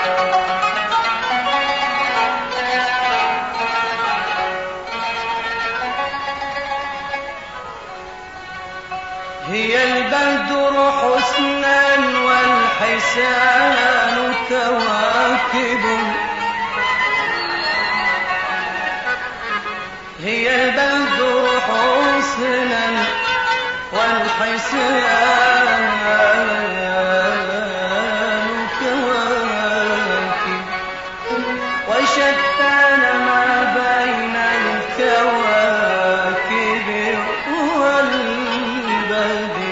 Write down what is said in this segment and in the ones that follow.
هي البدر حسنا والحسان كواكب، هي البدر حسنا والحسان كواكب، وشتان ما بين الكواكب والبدر.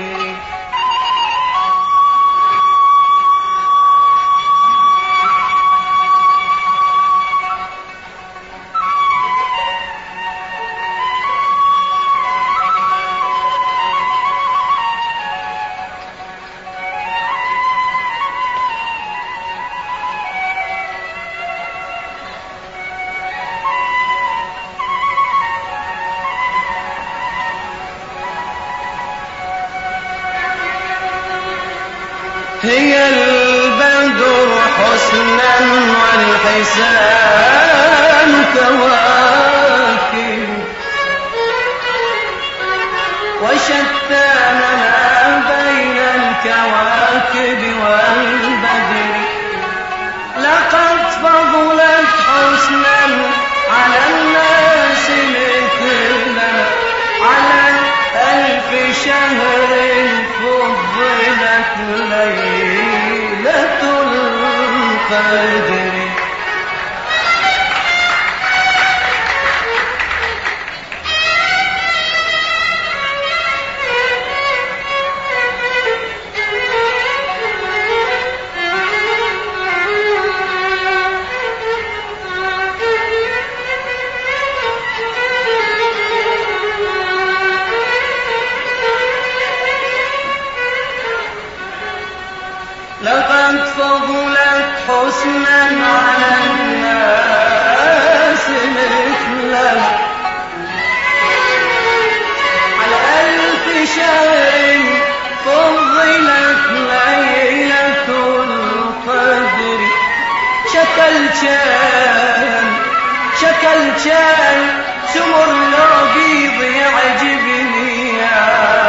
هي البدر حسنا والحسان كواكب، وشتان ما بين الكواكب والبدر. لقد فضلت حسنا على الناس مثلنا، على 1000 شهر فضلت ليلة القدر. لقد فضلت حسنا على الناس مثلنا، على 1000 شهر فضلت ليلة القدر. شكلتان سمر العبيض يعجبني يا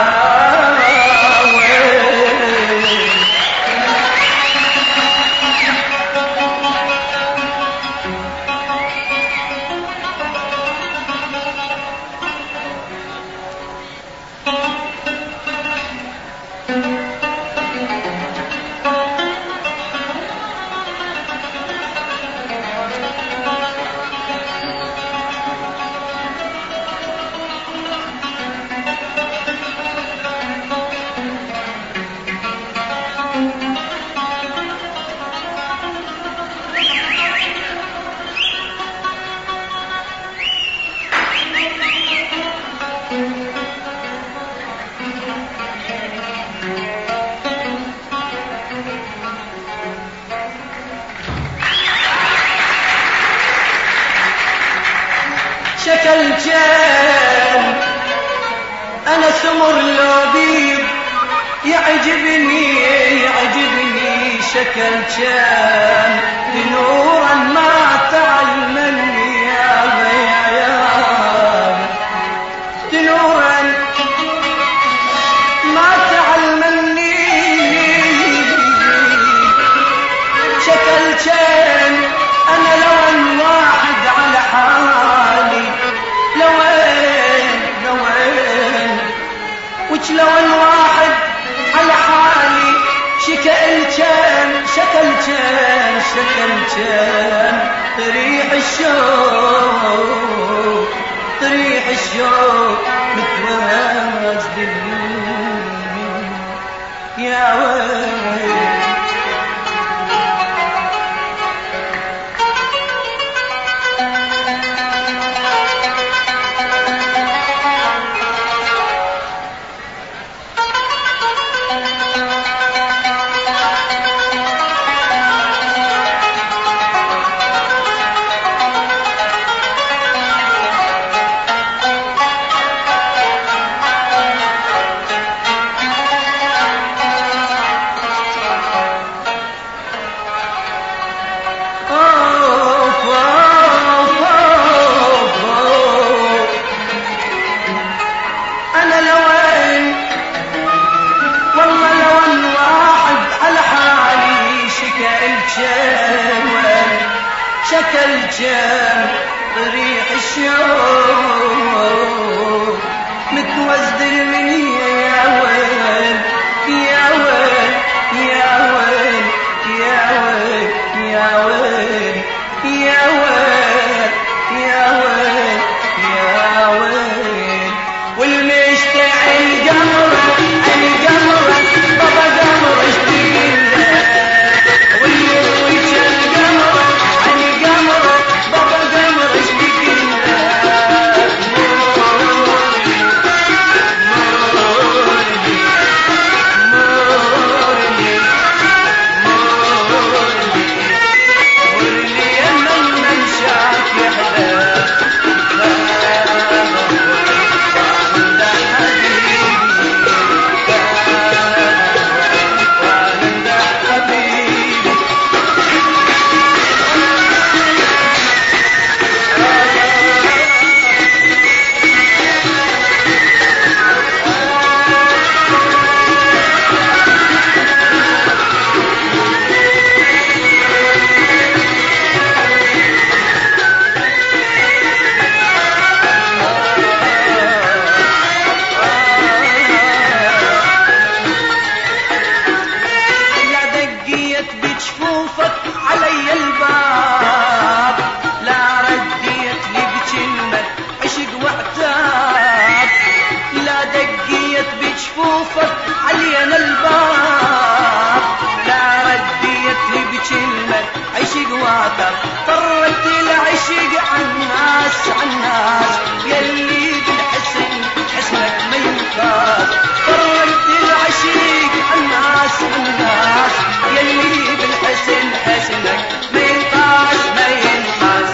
شكلتان أنا سمر العبيض يعجبني شكلتان بنورا ما تعلمني يا بيان، بنورا ما تعلمني شكلتان. أنا لون واحد على حالي، لوين وجلون واحد على حالي. شكلتان ريح الشوق متواز بالليل يا ويل. شكل جم ريح الشوق متوزدر مني يا ويل يا ويل يا ويل يا ويل يا ويل يا ويل يا ويل يا ويل والمشتعل قمرك القمرك بابا قمر اشتقل علينا الباب لا رديت لي بكلمة عشق وعتب طرت العشق عالناس عالناس يلي بالحسن حسنك ما ينقاس طرت العشق عالناس عالناس يلي بالحسن حسنك ما ينقاس ما ينقاس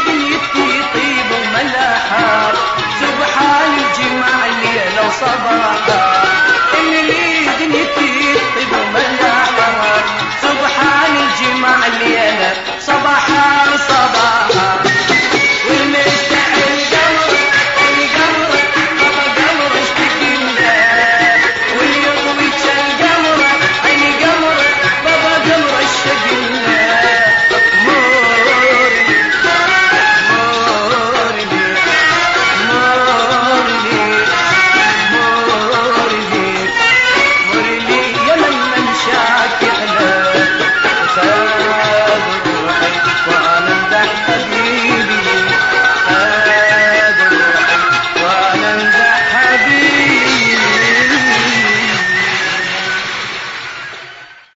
صباح